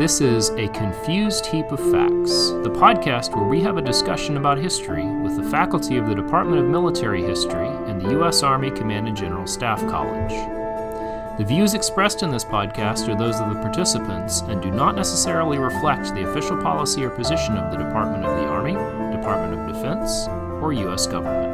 This is A Confused Heap of Facts, the podcast where we have a discussion about history with the faculty of the Department of Military History and the U.S. Army Command and General Staff College. The views expressed in this podcast are those of the participants and do not necessarily reflect the official policy or position of the Department of the Army, Department of Defense, or U.S. government.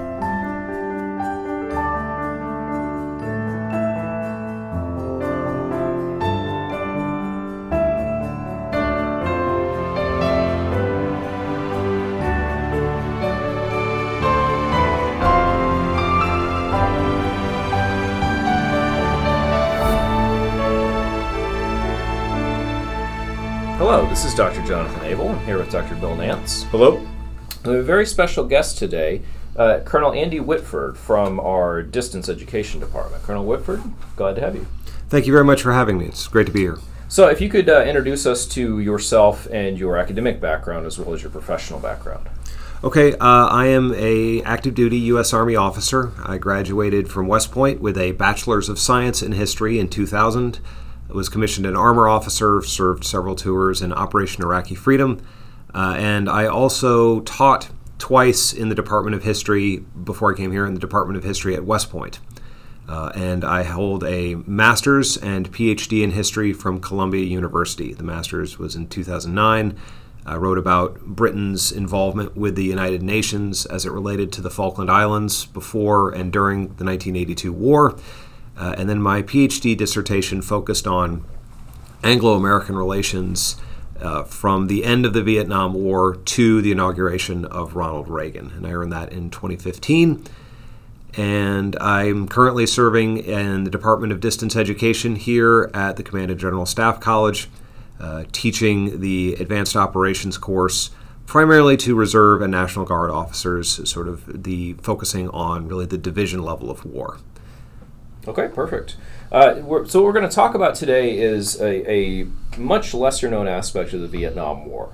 Hello, this is Dr. Jonathan Abel. I'm here with Dr. Bill Nance. Hello. We have a very special guest today, Colonel Andy Whitford from our Distance Education Department. Colonel Whitford, glad to have you. Thank you very much for having me. It's great to be here. So if you could introduce us to yourself and your academic background as well as your professional background. Okay, I am a active duty U.S. Army officer. I graduated from West Point with a Bachelor's of Science in History in 2000. I was commissioned an armor officer, served several tours in Operation Iraqi Freedom, and I also taught twice in the Department of History before I came here in the Department of History at West Point. And I hold a master's and PhD in history from Columbia University. The master's was in 2009. I wrote about Britain's involvement with the United Nations as it related to the Falkland Islands before and during the 1982 war. And then my PhD dissertation focused on Anglo-American relations from the end of the Vietnam War to the inauguration of Ronald Reagan. And I earned that in 2015. And I'm currently serving in the Department of Distance Education here at the Command and General Staff College, teaching the Advanced Operations course primarily to Reserve and National Guard officers, sort of the focusing on really the division level of war. Okay, perfect. So what we're going to talk about today is a much lesser known aspect of the Vietnam War.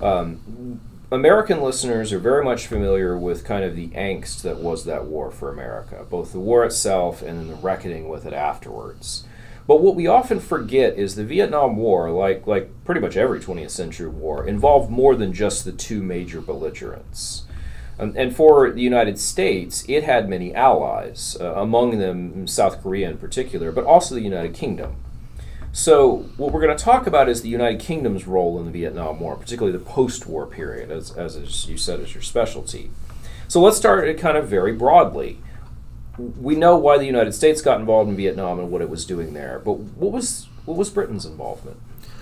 American listeners are very much familiar with kind of the angst that was that war for America, both the war itself and then the reckoning with it afterwards. But what we often forget is the Vietnam War, like pretty much every 20th century war, involved more than just the two major belligerents. And for the United States, it had many allies, among them South Korea in particular, but also the United Kingdom. So what we're going to talk about is the United Kingdom's role in the Vietnam War, particularly the post-war period, as you said, is your specialty. So let's start it kind of very broadly. We know why the United States got involved in Vietnam and what it was doing there, but what was Britain's involvement?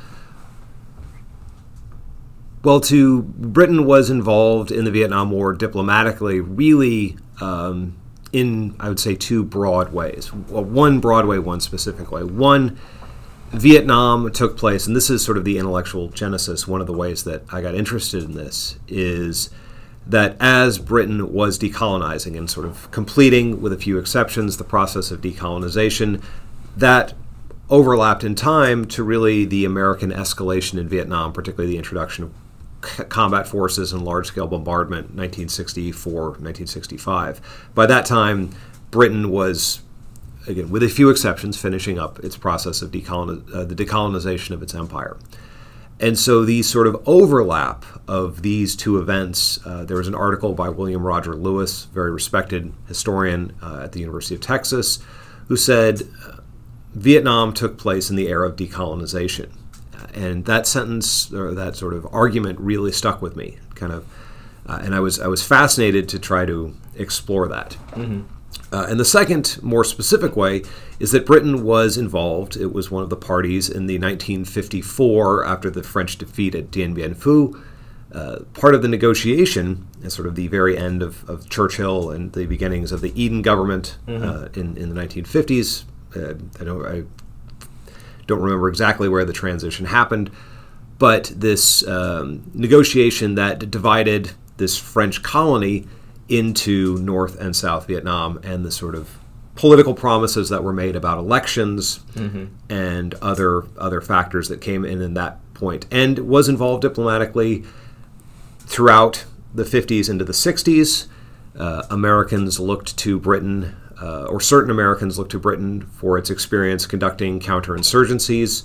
Well, Britain was involved in the Vietnam War diplomatically, really in, I would say, two broad ways. Well, one broad way, one specific way. One, Vietnam took place, and this is sort of the intellectual genesis. One of the ways that I got interested in this is that as Britain was decolonizing and sort of completing, with a few exceptions, the process of decolonization, that overlapped in time to really the American escalation in Vietnam, particularly the introduction of combat forces and large-scale bombardment, 1964, 1965. By that time, Britain was, again, with a few exceptions, finishing up its process of the decolonization of its empire. And so the sort of overlap of these two events, there was an article by William Roger Lewis, very respected historian at the University of Texas, who said Vietnam took place in the era of decolonization. And that sentence, or that sort of argument, really stuck with me, kind of, and I was fascinated to try to explore that. Mm-hmm. And the second, more specific way, is that Britain was involved. It was one of the parties in the 1954, after the French defeat at Dien Bien Phu. Part of the negotiation, at sort of the very end of Churchill and the beginnings of the Eden government in the 1950s. I don't remember exactly where the transition happened, but this negotiation that divided this French colony into North and South Vietnam, and the sort of political promises that were made about elections and other factors that came in that point, and was involved diplomatically throughout the 50s into the 60s. Americans looked to Britain or certain Americans looked to Britain for its experience conducting counterinsurgencies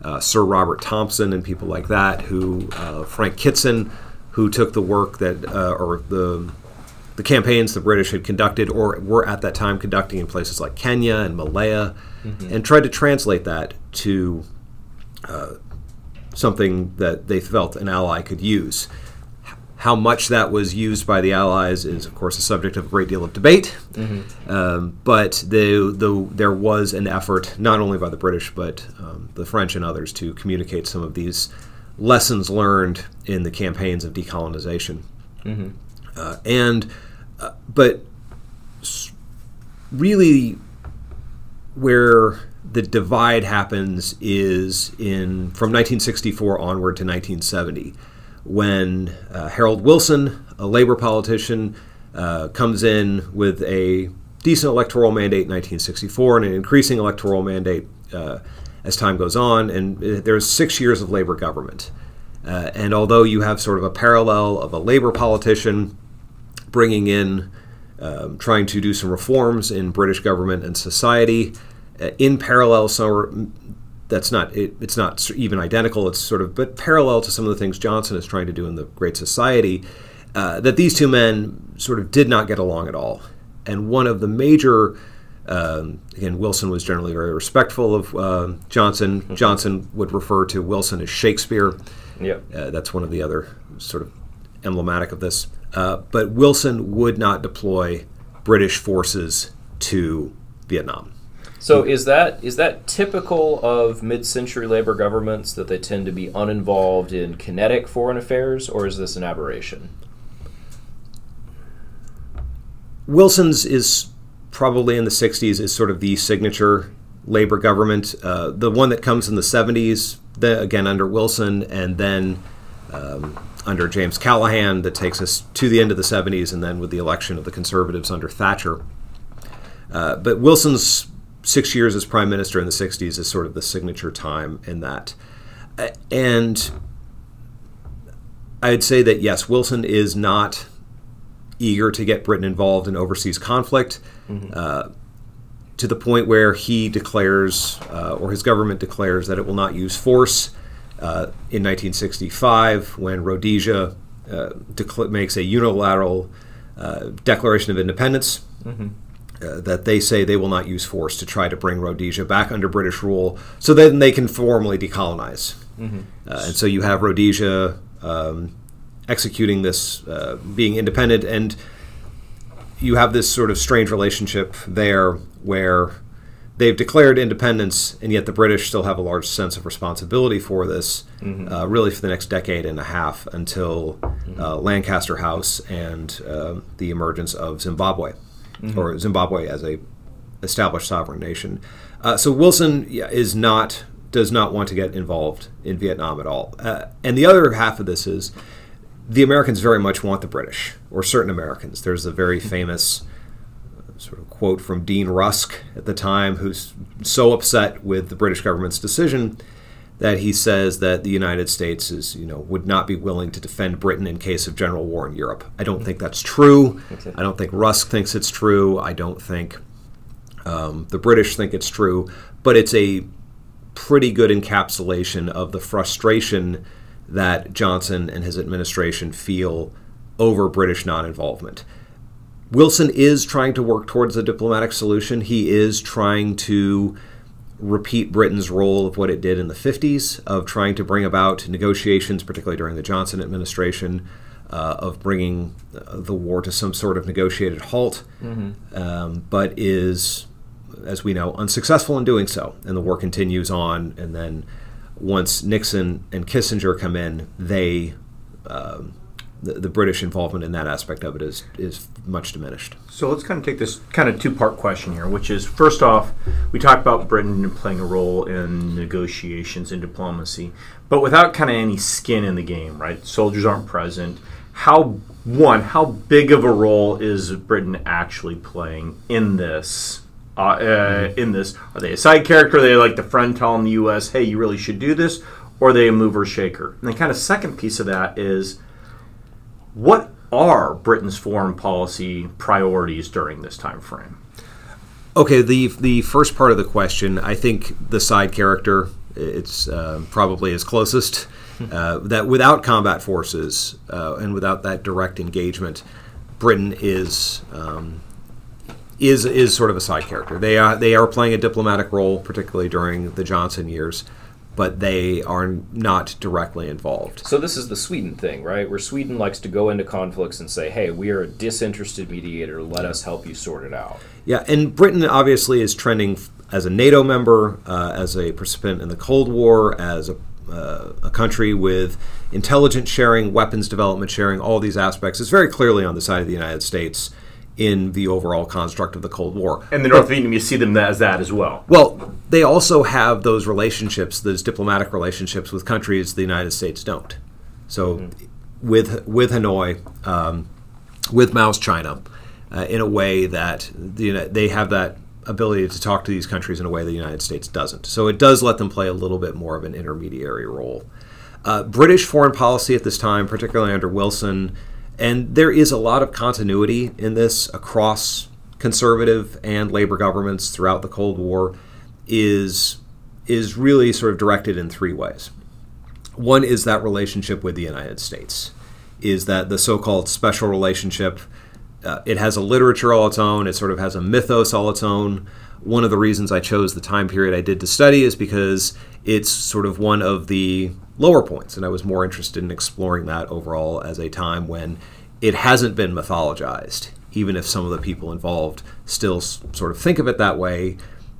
Sir Robert Thompson and people like that, who Frank Kitson, who took the work that or the campaigns the British had conducted or were at that time conducting in places like Kenya and Malaya, and tried to translate that to something that they felt an ally could use. How much that was used by the Allies is, of course, a subject of a great deal of debate. But there was an effort, not only by the British, but the French and others, to communicate some of these lessons learned in the campaigns of decolonization. But really, where the divide happens is from 1964 onward to 1970. When Harold Wilson, a Labor politician, comes in with a decent electoral mandate in 1964 and an increasing electoral mandate as time goes on, and there's 6 years of Labor government. And although you have sort of a parallel of a Labor politician bringing in, trying to do some reforms in British government and society, in parallel, it's not even identical. It's sort of, but parallel to some of the things Johnson is trying to do in the Great Society, that these two men sort of did not get along at all. And one of the major, again, Wilson was generally very respectful of Johnson. Johnson would refer to Wilson as Shakespeare. That's one of the other sort of emblematic of this. But Wilson would not deploy British forces to Vietnam. So is that typical of mid-century Labor governments, that they tend to be uninvolved in kinetic foreign affairs, or is this an aberration? Wilson's is probably in the 60s is sort of the signature Labor government. The one that comes in the 70s, again under Wilson, and then under James Callaghan, that takes us to the end of the 70s, and then with the election of the Conservatives under Thatcher. But Wilson's 6 years as prime minister in the 60s is sort of the signature time in that. And I'd say that, yes, Wilson is not eager to get Britain involved in overseas conflict to the point where he declares, or his government declares, that it will not use force. In 1965, when Rhodesia makes a unilateral declaration of independence, that they say they will not use force to try to bring Rhodesia back under British rule, so then they can formally decolonize. And so you have Rhodesia executing this, being independent, and you have this sort of strange relationship there where they've declared independence, and yet the British still have a large sense of responsibility for this, really for the next decade and a half, until Lancaster House and the emergence of Zimbabwe. Or Zimbabwe as a established sovereign nation. So Wilson does not want to get involved in Vietnam at all. And the other half of this is the Americans very much want the British, or certain Americans. There's a very famous sort of quote from Dean Rusk at the time, who's so upset with the British government's decision that he says that the United States would not be willing to defend Britain in case of general war in Europe. I don't think that's true. I don't think Rusk thinks it's true. I don't think the British think it's true. But it's a pretty good encapsulation of the frustration that Johnson and his administration feel over British non-involvement. Wilson is trying to work towards a diplomatic solution. He is trying to repeat Britain's role of what it did in the 50s, of trying to bring about negotiations, particularly during the Johnson administration, of bringing the war to some sort of negotiated halt, but is, as we know, unsuccessful in doing so. And the war continues on, and then once Nixon and Kissinger come in, the British involvement in that aspect of it is much diminished. So let's kind of take this kind of two-part question here, which is, first off, we talked about Britain playing a role in negotiations and diplomacy, but without kind of any skin in the game, right? Soldiers aren't present. How big of a role is Britain actually playing in this? Are they a side character? Are they like the friend telling the U.S., hey, you really should do this? Or are they a mover shaker? And the kind of second piece of that is, what are Britain's foreign policy priorities during this time frame? Okay, the first part of the question, I think the side character It's probably its closest. That without combat forces and without that direct engagement, Britain is sort of a side character. They are playing a diplomatic role, particularly during the Johnson years, but they are not directly involved. So this is the Sweden thing, right? Where Sweden likes to go into conflicts and say, hey, we are a disinterested mediator, let us help you sort it out. Yeah, and Britain obviously is trending as a NATO member, as a participant in the Cold War, as a country with intelligence sharing, weapons development sharing, all these aspects. It's very clearly on the side of the United States in the overall construct of the Cold War. And the North Vietnamese see them as that as well. Well, they also have those relationships, those diplomatic relationships with countries the United States don't. So with Hanoi, with Mao's China, in a way that they have that ability to talk to these countries in a way the United States doesn't. So it does let them play a little bit more of an intermediary role. British foreign policy at this time, particularly under Wilson, and there is a lot of continuity in this across conservative and labor governments throughout the Cold War, is really sort of directed in three ways. One is that relationship with the United States, is that the so-called special relationship. It has a literature all its own. It sort of has a mythos all its own. One of the reasons I chose the time period I did to study is because it's sort of one of the lower points, and I was more interested in exploring that overall as a time when it hasn't been mythologized, even if some of the people involved still sort of think of it that way.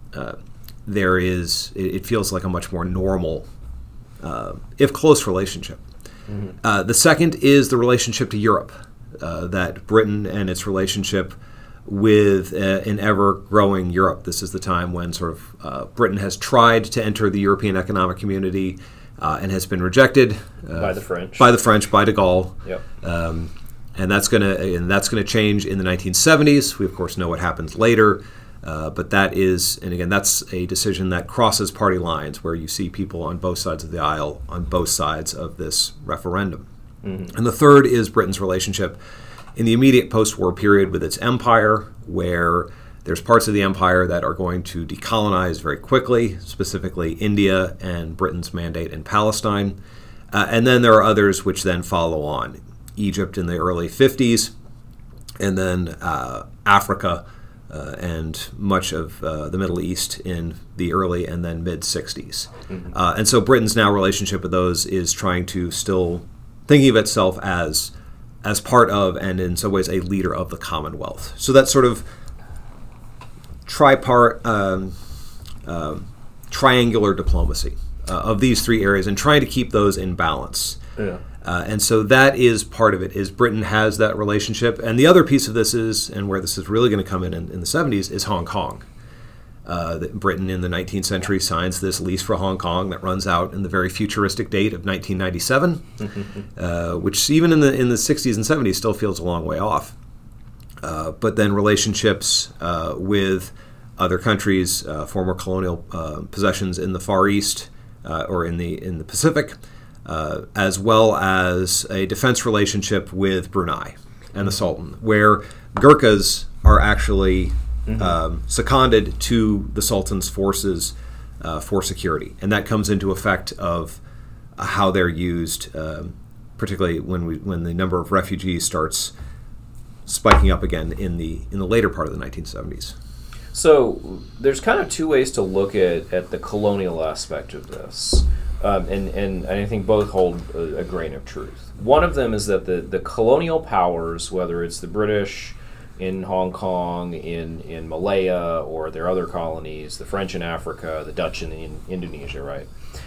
It feels like a much more normal, if close, relationship. Mm-hmm. The second is the relationship to Europe. That Britain and its relationship with an ever-growing Europe. This is the time when sort of Britain has tried to enter the European Economic Community and has been rejected by the French, by de Gaulle. Yep. And that's going to change in the 1970s. We of course know what happens later, but that is, and again, that's a decision that crosses party lines, where you see people on both sides of the aisle on both sides of this referendum. Mm-hmm. And the third is Britain's relationship in the immediate post-war period with its empire, where there's parts of the empire that are going to decolonize very quickly, specifically India and Britain's mandate in Palestine. And then there are others which then follow on. Egypt in the early 50s, and then Africa and much of the Middle East in the early and then mid-60s. Mm-hmm. And so Britain's now relationship with those is trying to still thinking of itself as part of, and in some ways a leader of, the Commonwealth. So that sort of triangular diplomacy of these three areas, and trying to keep those in balance. Yeah. And so that is part of it, is Britain has that relationship. And the other piece of this is, and where this is really going to come in the 70s, is Hong Kong. Britain in the 19th century signs this lease for Hong Kong that runs out in the very futuristic date of 1997, which even in the 60s and 70s still feels a long way off. But then relationships with other countries, former colonial possessions in the Far East or in the Pacific, as well as a defense relationship with Brunei and the Sultan, where Gurkhas are actually seconded to the Sultan's forces for security, and that comes into effect of how they're used, particularly when the number of refugees starts spiking up again in the later part of the 1970s. So there's kind of two ways to look at the colonial aspect of this, and I think both hold a grain of truth. One of them is that the colonial powers, whether it's the British in Hong Kong, in Malaya, or their other colonies, the French in Africa, the Dutch in Indonesia, right?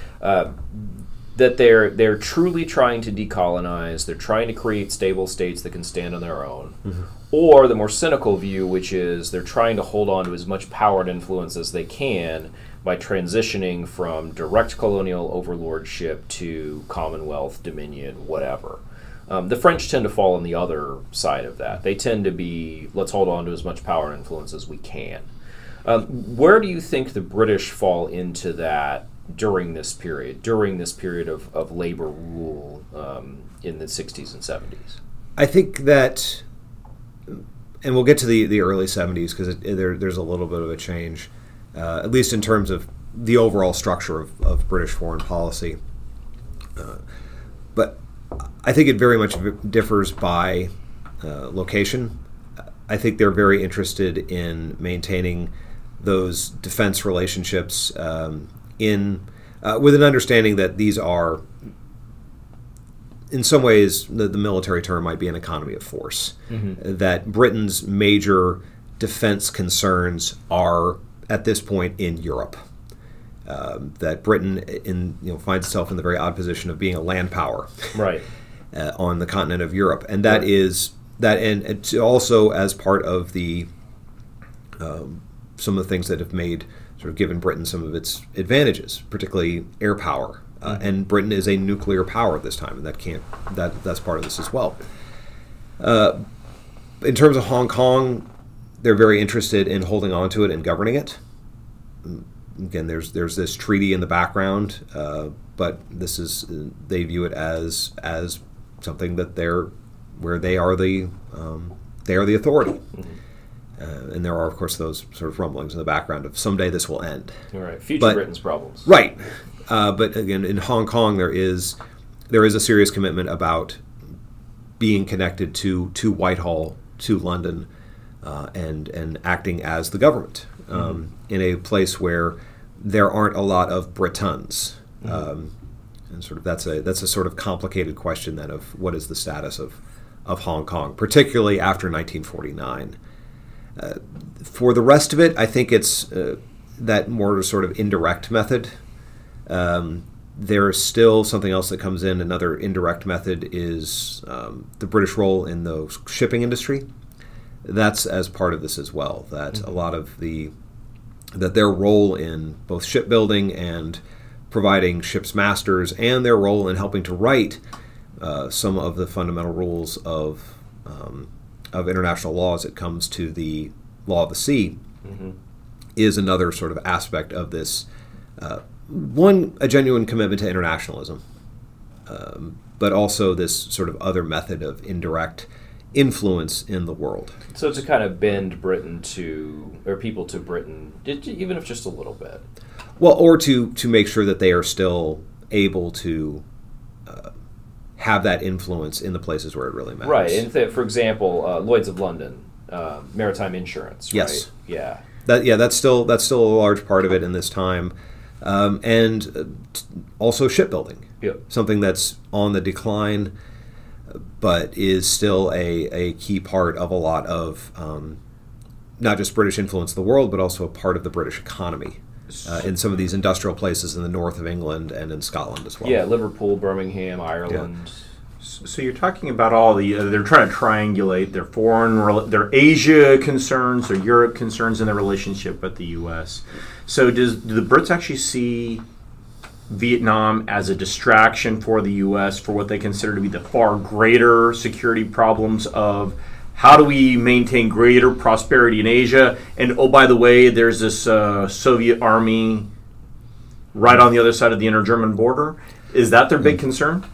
That they're truly trying to decolonize. They're trying to create stable states that can stand on their own. Mm-hmm. Or the more cynical view, which is they're trying to hold on to as much power and influence as they can by transitioning from direct colonial overlordship to Commonwealth, Dominion, whatever. The French tend to fall on the other side of that. They tend to be, let's hold on to as much power and influence as we can. Where do you think the British fall into that during this period of labor rule in the 60s and 70s? I think that, and we'll get to the early 70s because there's a little bit of a change, at least in terms of the overall structure of British foreign policy. But I think it very much differs by location. I think they're very interested in maintaining those defense relationships with an understanding that these are, in some ways, the military term might be an economy of force. Mm-hmm. That Britain's major defense concerns are, at this point, in Europe. That Britain finds itself in the very odd position of being a land power, right, on the continent of Europe, and that is that, and also as part of the some of the things that have given Britain some of its advantages, particularly air power. And Britain is a nuclear power at this time, and that's part of this as well. In terms of Hong Kong, they're very interested in holding on to it and governing it. Again, there's this treaty in the background, but they view it as something that they are the authority. Mm-hmm. And there are, of course, those sort of rumblings in the background of someday this will end. All right, future Britain's problems. Right. But again, in Hong Kong, there is a serious commitment about being connected to Whitehall, to London, and acting as the government in a place where there aren't a lot of Britons. And that's a sort of complicated question then of what is the status of Hong Kong, particularly after 1949. For the rest of it, I think it's that more sort of indirect method. There's still something else that comes in. Another indirect method is the British role in the shipping industry. That's as part of this as well. That a lot of their role in both shipbuilding and providing ships masters, and their role in helping to write some of the fundamental rules of international law as it comes to the law of the sea, is another sort of aspect of this. A genuine commitment to internationalism, but also this sort of other method of indirect influence in the world. So to kind of bend Britain people to Britain, even if just a little bit. Well, or to make sure that they are still able to have that influence in the places where it really matters. Right, and for example, Lloyd's of London, maritime insurance. Right? Yes. Yeah. That's still a large part of it in this time. And also shipbuilding, something that's on the decline, but is still a key part of a lot of not just British influence in the world, but also a part of the British economy in some of these industrial places in the north of England and in Scotland as well. Yeah, Liverpool, Birmingham, Ireland. Yeah. So you're talking about all they're trying to triangulate their Asia concerns, their Europe concerns, and their relationship with the U.S. So do the Brits actually see Vietnam as a distraction for the U.S. for what they consider to be the far greater security problems of how do we maintain greater prosperity in Asia? And oh, by the way, there's this Soviet army right on the other side of the inter-German border. Is that their big concern?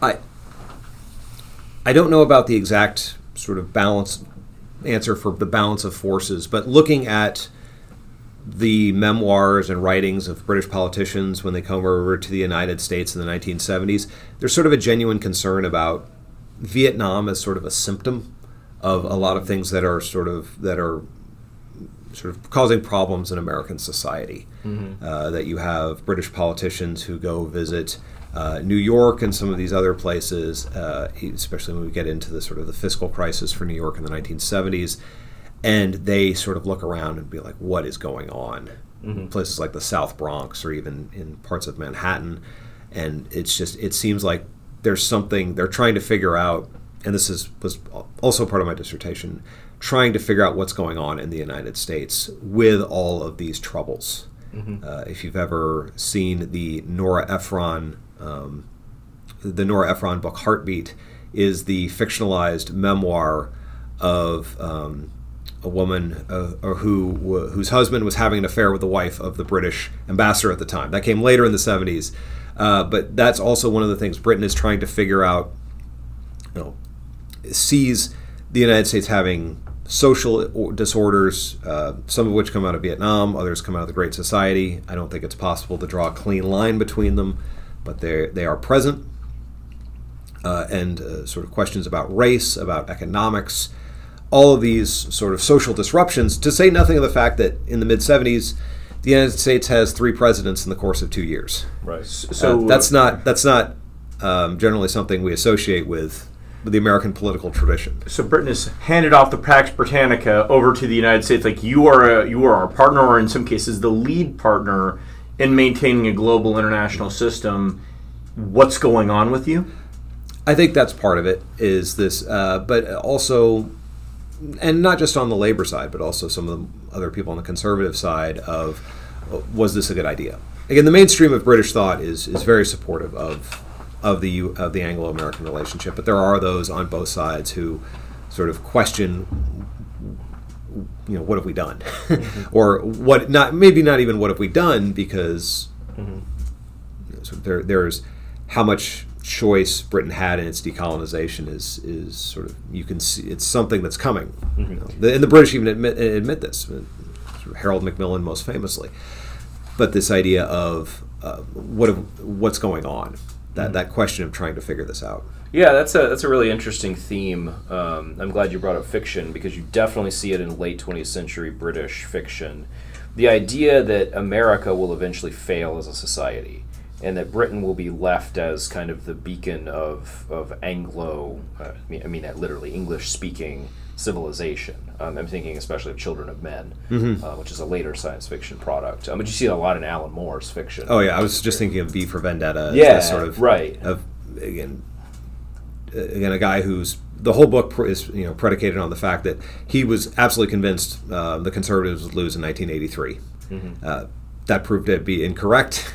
I don't know about the exact sort of answer for the balance of forces, but looking at the memoirs and writings of British politicians when they come over to the United States in the 1970s, there's sort of a genuine concern about Vietnam as sort of a symptom of a lot of things that are sort of causing problems in American society. That you have British politicians who go visit New York and some of these other places, especially when we get into the sort of the fiscal crisis for New York in the 1970s, and they sort of look around and be like, what is going on? Places like the South Bronx or even in parts of Manhattan. And it seems like there's something they're trying to figure out, and this was also part of my dissertation, trying to figure out what's going on in the United States with all of these troubles. If you've ever seen the Nora Ephron book Heartbeat, is the fictionalized memoir of a woman whose husband was having an affair with the wife of the British ambassador at the time. That came later in the 70s. But that's also one of the things Britain is trying to figure out, sees the United States having social disorders, some of which come out of Vietnam, others come out of the Great Society. I don't think it's possible to draw a clean line between them, but they are present. And sort of questions about race, about economics, all of these sort of social disruptions, to say nothing of the fact that in the mid-'70s, the United States has 3 presidents in the course of 2 years. Right. So that's not generally something we associate with the American political tradition. So Britain has handed off the Pax Britannica over to the United States. Like you are our partner, or in some cases the lead partner in maintaining a global international system. What's going on with you? I think that's part of it, is this, but also, and not just on the labor side, but also some of the other people on the conservative side of, was this a good idea? Again, the mainstream of British thought is very supportive of the Anglo-American relationship, but there are those on both sides who sort of question, what have we done, or what? Maybe not even what have we done, because so there's how much choice Britain had in its decolonization is sort of, you can see it's something that's coming. And the British even admit this. Harold Macmillan most famously. But this idea of what's going on. That question of trying to figure this out. Yeah, that's a really interesting theme. I'm glad you brought up fiction, because you definitely see it in late 20th century British fiction. The idea that America will eventually fail as a society, and that Britain will be left as kind of the beacon of Anglo, literally English-speaking civilization. I'm thinking especially of Children of Men, which is a later science fiction product. But you see a lot in Alan Moore's fiction. Oh yeah, I was just thinking of V for Vendetta. Yeah, sort of, right. Of again, a guy whose the whole book is predicated on the fact that he was absolutely convinced the Conservatives would lose in 1983. That proved to be incorrect.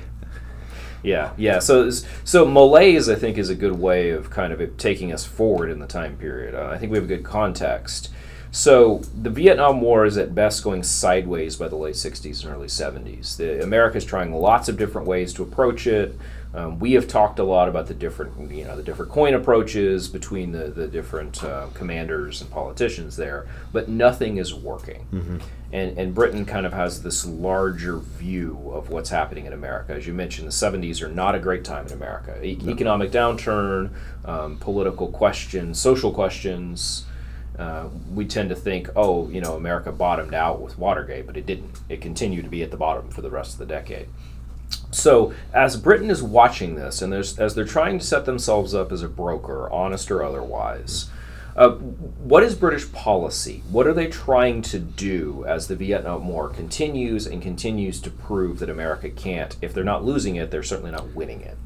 Yeah. So Malaise, I think, is a good way of kind of taking us forward in the time period. I think we have a good context. So the Vietnam War is at best going sideways by the late 60s and early 70s. America is trying lots of different ways to approach it. We have talked a lot about the different coin approaches between the different commanders and politicians there, but nothing is working. And Britain kind of has this larger view of what's happening in America. As you mentioned, the 70s are not a great time in America. Economic downturn, political questions, social questions. We tend to think, America bottomed out with Watergate, but it didn't. It continued to be at the bottom for the rest of the decade. So as Britain is watching this, and as they're trying to set themselves up as a broker, honest or otherwise, what is British policy? What are they trying to do as the Vietnam War continues to prove that America can't? If they're not losing it, they're certainly not winning it.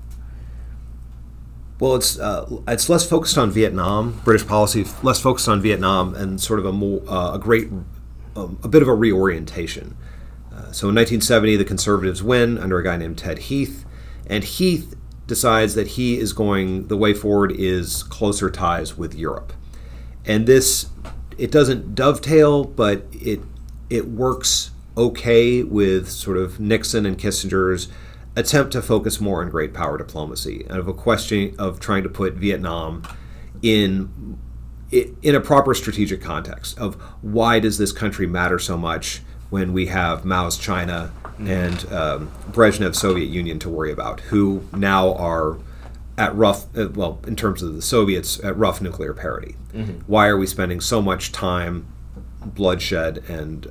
Well, it's less focused on Vietnam. British policy less focused on Vietnam, and sort of a bit of a reorientation. So in 1970, the Conservatives win under a guy named Ted Heath, and Heath decides that the way forward is closer ties with Europe. And it doesn't dovetail, but it works okay with sort of Nixon and Kissinger's attempt to focus more on great power diplomacy, and of a question of trying to put Vietnam in a proper strategic context of why does this country matter so much when we have Mao's China and Brezhnev's Soviet Union to worry about, who now are at in terms of the Soviets, at rough nuclear parity. Why are we spending so much time, bloodshed, and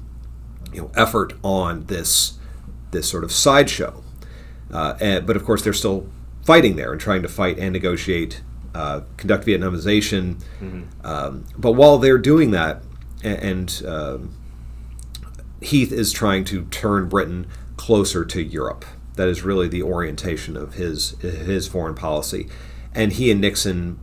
effort on this sort of sideshow? But of course, they're still fighting there and trying to fight and negotiate, conduct Vietnamization. But while they're doing that, and Heath is trying to turn Britain closer to Europe. That is really the orientation of his foreign policy. And he and Nixon,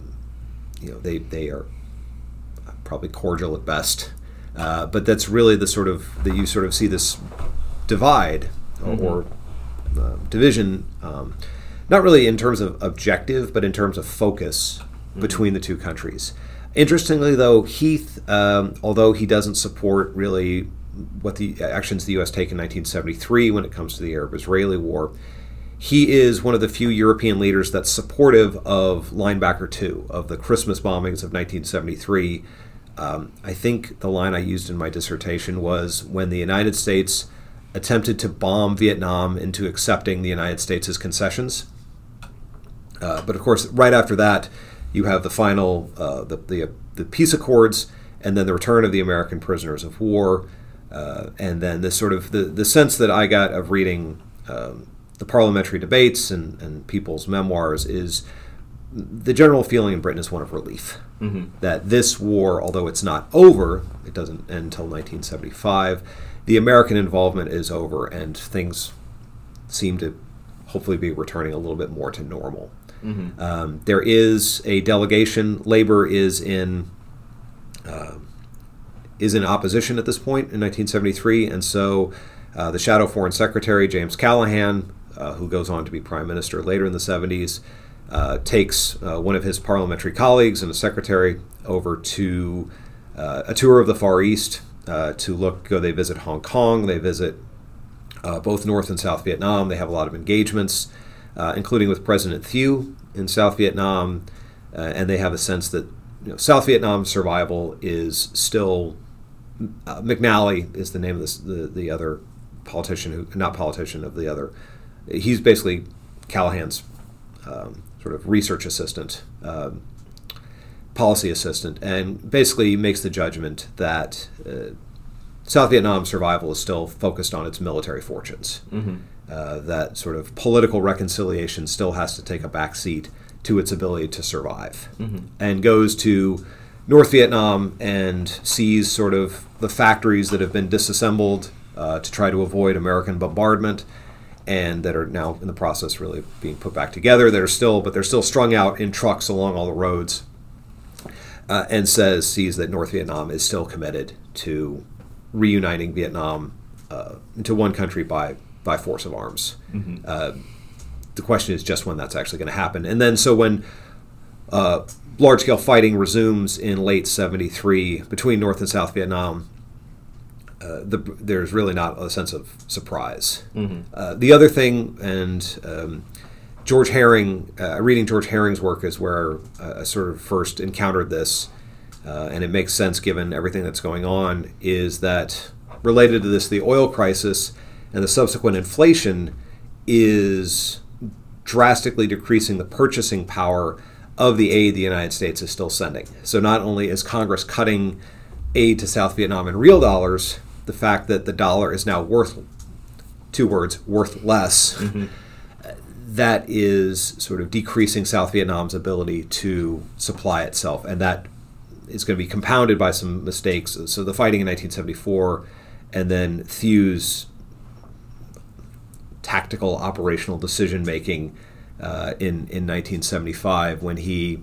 they are probably cordial at best. But that's really you sort of see this divide or division, not really in terms of objective, but in terms of focus between the two countries. Interestingly, though, Heath, although he doesn't support really what the actions the U.S. take in 1973 when it comes to the Arab-Israeli war, he is one of the few European leaders that's supportive of Linebacker 2, of the Christmas bombings of 1973, I think the line I used in my dissertation was when the United States attempted to bomb Vietnam into accepting the United States' concessions. But of course, right after that, you have the final the peace accords, and then the return of the American prisoners of war, and then this sort of the sense that I got of reading the parliamentary debates and people's memoirs is the general feeling in Britain is one of relief. That this war, although it's not over, it doesn't end until 1975, the American involvement is over, and things seem to hopefully be returning a little bit more to normal. There is a delegation. Labor is in opposition at this point in 1973, and so the Shadow Foreign Secretary, James Callahan, who goes on to be Prime Minister later in the 70s, takes one of his parliamentary colleagues and a secretary over to a tour of the Far East they visit Hong Kong, they visit both North and South Vietnam. They have a lot of engagements, including with President Thieu in South Vietnam, and they have a sense that South Vietnam's survival is still. McNally is the name of the other politician, he's basically Callahan's sort of research assistant, policy assistant, and basically makes the judgment that South Vietnam's survival is still focused on its military fortunes. That sort of political reconciliation still has to take a back seat to its ability to survive, and goes to North Vietnam and sees sort of the factories that have been disassembled to try to avoid American bombardment, and that are now in the process really being put back together. They're still strung out in trucks along all the roads, and sees that North Vietnam is still committed to reuniting Vietnam into one country by force of arms. The question is just when that's actually going to happen. And then so when large-scale fighting resumes in late 73 between North and South Vietnam, there's really not a sense of surprise. The other thing, and George Herring, reading George Herring's work is where I sort of first encountered this, and it makes sense given everything that's going on, is that related to this, the oil crisis and the subsequent inflation is drastically decreasing the purchasing power of the aid the United States is still sending. So not only is Congress cutting aid to South Vietnam in real dollars, the fact that the dollar is now worth less, that is sort of decreasing South Vietnam's ability to supply itself. And that is going to be compounded by some mistakes. So the fighting in 1974, and then Thieu's tactical operational decision-making in 1975 when he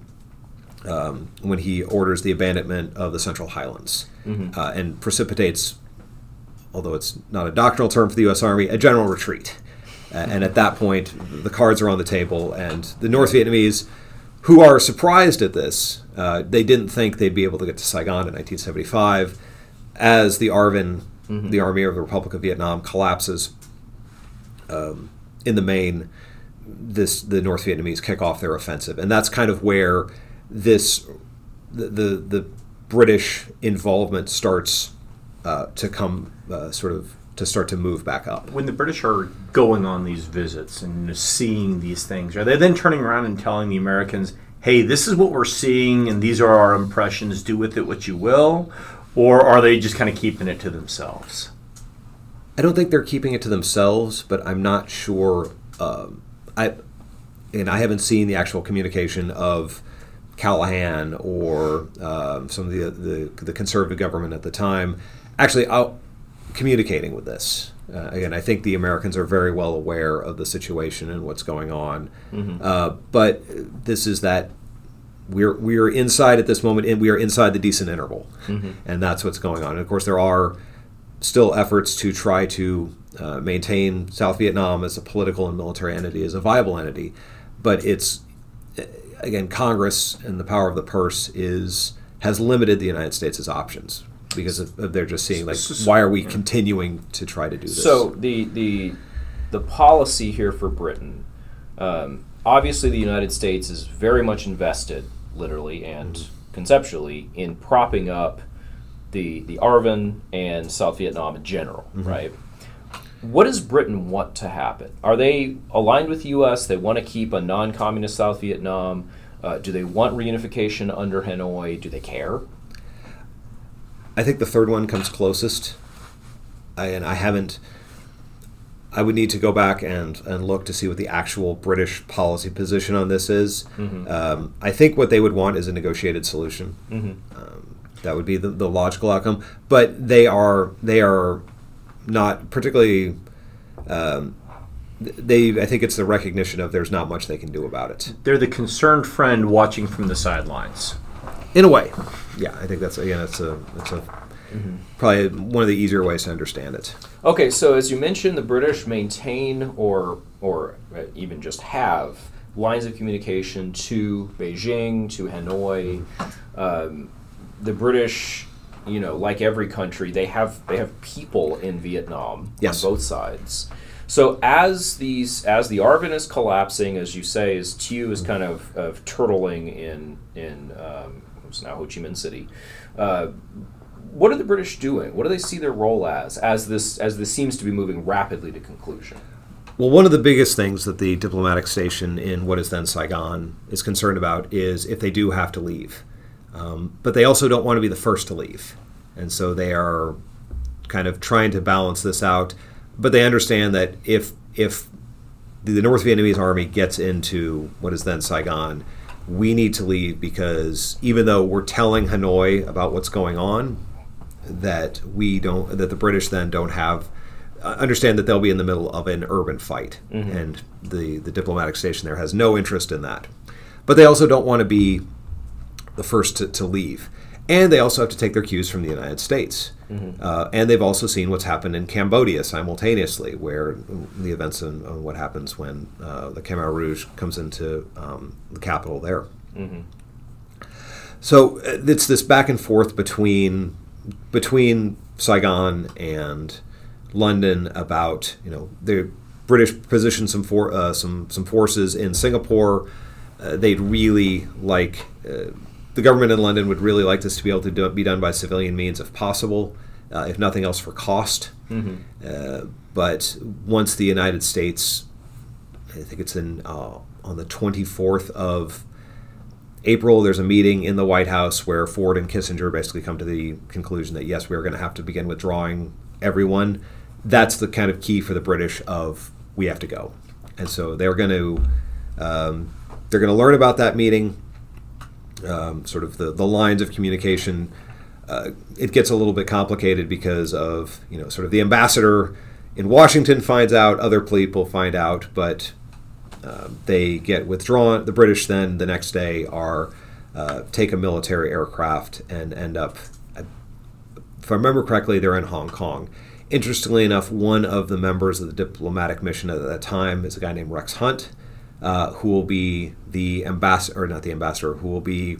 orders the abandonment of the Central Highlands and precipitates, although it's not a doctrinal term for the U.S. Army, a general retreat. And at that point, the cards are on the table, and the North Vietnamese, who are surprised at this, they didn't think they'd be able to get to Saigon in 1975. As the ARVN, the Army of the Republic of Vietnam, collapses in the main, the North Vietnamese kick off their offensive. And that's kind of where the British involvement starts to start to move back up. When the British are going on these visits and seeing these things, are they then turning around and telling the Americans, hey, this is what we're seeing and these are our impressions, do with it what you will? Or are they just kind of keeping it to themselves? I don't think they're keeping it to themselves, but I'm not sure. I haven't seen the actual communication of Callahan or some of the conservative government at the time actually out communicating with this. Again, I think the Americans are very well aware of the situation and what's going on. But this is that we're inside at this moment, and we are inside the decent interval, and that's what's going on. And of course, there are still efforts to try to maintain South Vietnam as a political and military entity, as a viable entity. But it's, again, Congress and the power of the purse has limited the United States' options because they're just seeing, like, why are we continuing to try to do this? So the policy here for Britain, obviously the United States is very much invested, literally and conceptually, in propping up the ARVN and South Vietnam in general, right? What does Britain want to happen? Are they aligned with the U.S.? They want to keep a non-communist South Vietnam? Do they want reunification under Hanoi? Do they care? I think the third one comes closest. I would need to go back and look to see what the actual British policy position on this is. I think what they would want is a negotiated solution. That would be the logical outcome. But they are not particularly. I think it's the recognition of there's not much they can do about it. They're the concerned friend watching from the sidelines. In a way, yeah. I think that's probably one of the easier ways to understand it. Okay, so as you mentioned, the British maintain or even just have lines of communication to Beijing, to Hanoi. The British, like every country, they have people in Vietnam on both sides. So as the ARVN is collapsing, as you say, as Thieu is kind of turtling in it's now Ho Chi Minh City. What are the British doing? What do they see their role as this seems to be moving rapidly to conclusion? Well, one of the biggest things that the diplomatic station in what is then Saigon is concerned about is if they do have to leave. But they also don't want to be the first to leave. And so they are kind of trying to balance this out. But they understand that if the North Vietnamese army gets into what is then Saigon, we need to leave because even though we're telling Hanoi about what's going on, that the British then don't have understand that they'll be in the middle of an urban fight, and the diplomatic station there has no interest in that. But they also don't want to be the first to leave, and they also have to take their cues from the United States. And they've also seen what's happened in Cambodia simultaneously, where the events on what happens when the Khmer Rouge comes into the capital there. So it's this back and forth between Saigon and London about the British positioned some forces in Singapore. They'd really like. The government in London would really like this to be able to be done by civilian means if possible, if nothing else for cost. But once the United States, I think it's on the 24th of April, there's a meeting in the White House where Ford and Kissinger basically come to the conclusion that, yes, we're going to have to begin withdrawing everyone. That's the kind of key for the British of we have to go. And so they're going to learn about that meeting. Sort of the lines of communication, it gets a little bit complicated because of sort of the ambassador in Washington finds out, other people find out, but they get withdrawn. The British then the next day take a military aircraft and end up, if I remember correctly, they're in Hong Kong. Interestingly enough, one of the members of the diplomatic mission at that time is a guy named Rex Hunt. Who will be the ambassador, or not the ambassador, who will be,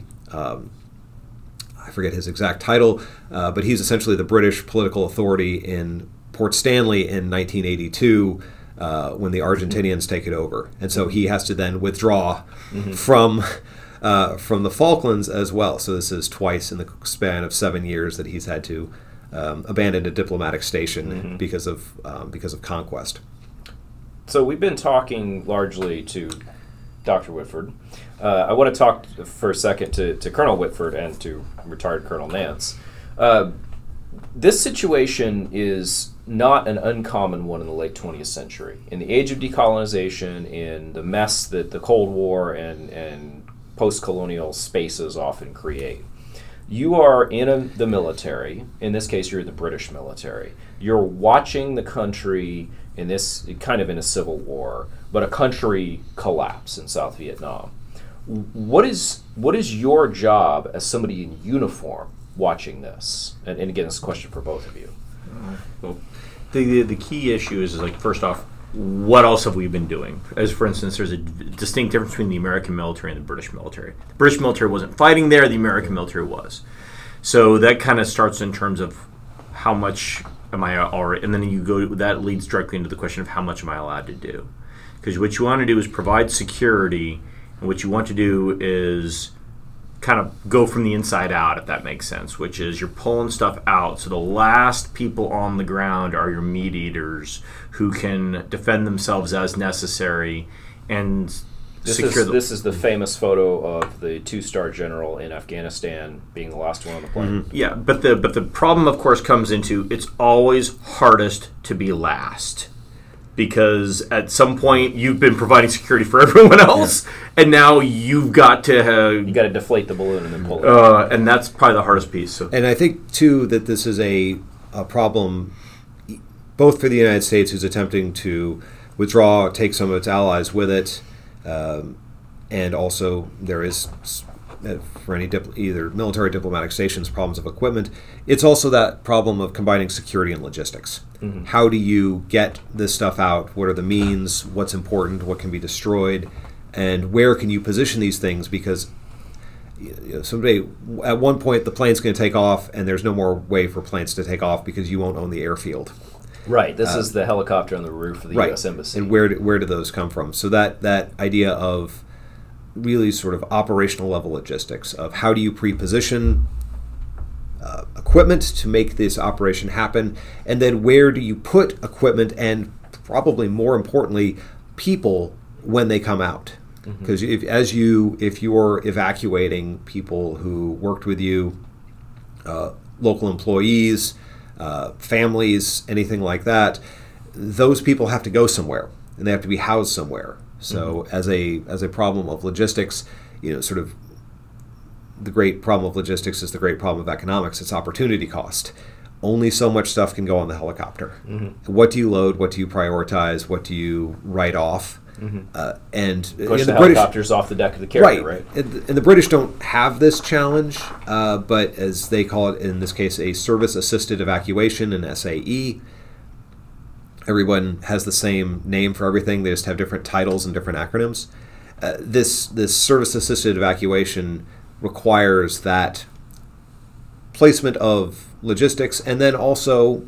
I forget his exact title, but he's essentially the British political authority in Port Stanley in 1982 when the Argentinians take it over. And so he has to then withdraw from the Falklands as well. So this is twice in the span of 7 years that he's had to abandon a diplomatic station because of conquest. So we've been talking largely to Dr. Whitford. I want to talk for a second to Colonel Whitford and to retired Colonel Nance. This situation is not an uncommon one in the late 20th century. In the age of decolonization, in the mess that the Cold War and post-colonial spaces often create, you are in the military. In this case, you're the British military. You're watching the country in this kind of in a civil war, but a country collapse in South Vietnam. What is your job as somebody in uniform watching this? And again, this is a question for both of you. Well, the key issue is like, first off, what else have we been doing? As for instance, there's a distinct difference between the American military and the British military. The British military wasn't fighting there, the American military was. So that kind of starts in terms of how much am I already, and then that leads directly into the question of how much am I allowed to do? Because what you want to do is provide security, and what you want to do is kind of go from the inside out, if that makes sense, which is you're pulling stuff out. So the last people on the ground are your meat eaters who can defend themselves as necessary and secure this is the famous photo of the 2-star general in Afghanistan being the last one on the plane. Yeah, but the problem, of course, comes into it's always hardest to be last. Because at some point you've been providing security for everyone else, and now you've got to you got to deflate the balloon and then pull it. And that's probably the hardest piece. So. And I think too that this is a problem, both for the United States, who's attempting to withdraw, take some of its allies with it, and also there is for any either military diplomatic stations problems of equipment. It's also that problem of combining security and logistics. Mm-hmm. How do you get this stuff out? What are the means? What's important? What can be destroyed? And where can you position these things? Because someday, at one point, the plane's going to take off, and there's no more way for planes to take off because you won't own the airfield. Right. This is the helicopter on the roof of the U.S. Embassy. And where do those come from? So that idea of really sort of operational level logistics of how do you pre-position equipment to make this operation happen, and then where do you put equipment and probably more importantly people when they come out, because if you're evacuating people who worked with you, local employees, families, anything like that, those people have to go somewhere and they have to be housed somewhere. So as a problem of logistics, sort of the great problem of logistics is the great problem of economics. It's opportunity cost. Only so much stuff can go on the helicopter. Mm-hmm. What do you load? What do you prioritize? What do you write off? Mm-hmm. And push the helicopters off the deck of the carrier, right? And the British don't have this challenge, but as they call it in this case, a service-assisted evacuation, an SAE. Everyone has the same name for everything. They just have different titles and different acronyms. This service-assisted evacuation requires that placement of logistics, and then also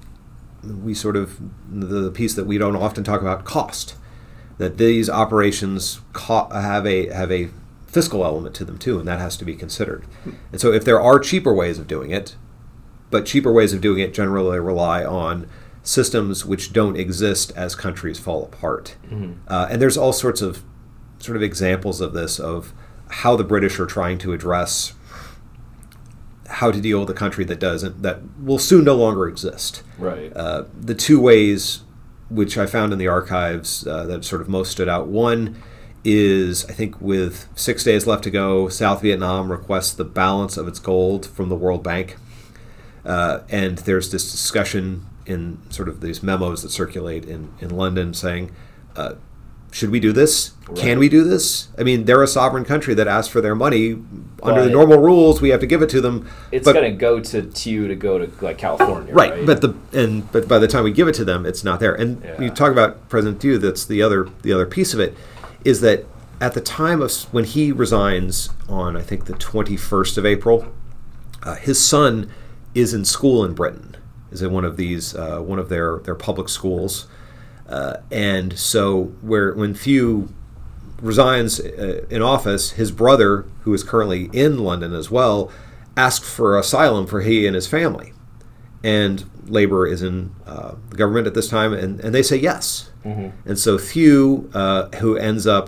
the piece that we don't often talk about, cost. That these operations have a fiscal element to them too, and that has to be considered. And so if there are cheaper ways of doing it, but cheaper ways of doing it generally rely on systems which don't exist as countries fall apart. Mm-hmm. And there's all sorts of sort of examples of this, of how the British are trying to address how to deal with a country that will soon no longer exist. Right. The two ways which I found in the archives that sort of most stood out. One is, I think with 6 days left to go, South Vietnam requests the balance of its gold from the World Bank. And there's this discussion in sort of these memos that circulate in London saying, should we do this? Right. Can we do this? I mean, they're a sovereign country that asked for their money. Under the normal rules, we have to give it to them. It's going to go to TU to go to like California, right? But by the time we give it to them, it's not there. And you talk about President Thieu. That's the other piece of it, is that at the time of when he resigns on, I think, the 21st of April, his son is in school in Britain. Is in one of these one of their public schools. And so when Thieu resigns in office, his brother, who is currently in London as well, asked for asylum for he and his family. And Labour is in the government at this time, and they say yes. Mm-hmm. And so Thieu, who ends up,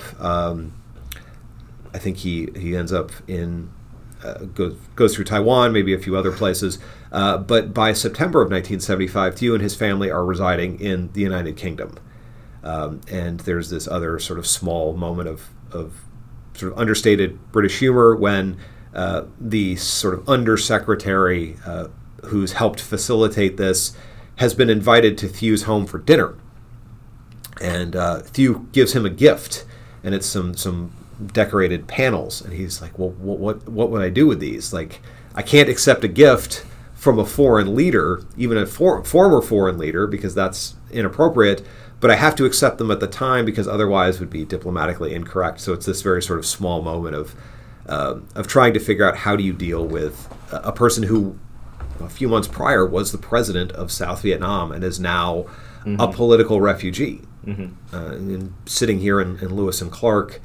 I think he ends up in, goes through Taiwan, maybe a few other places. But by September of 1975, Thieu and his family are residing in the United Kingdom. And there's this other sort of small moment of sort of understated British humor when the sort of undersecretary who's helped facilitate this has been invited to Thieu's home for dinner. And Thieu gives him a gift, and it's some decorated panels. And he's like, well, what would I do with these? Like, I can't accept a gift from a foreign leader, even a former foreign leader, because that's inappropriate, but I have to accept them at the time because otherwise would be diplomatically incorrect. So it's this very sort of small moment of trying to figure out how do you deal with a person who a few months prior was the president of South Vietnam and is now a political refugee. Mm-hmm. And sitting here in Lewis and Clark,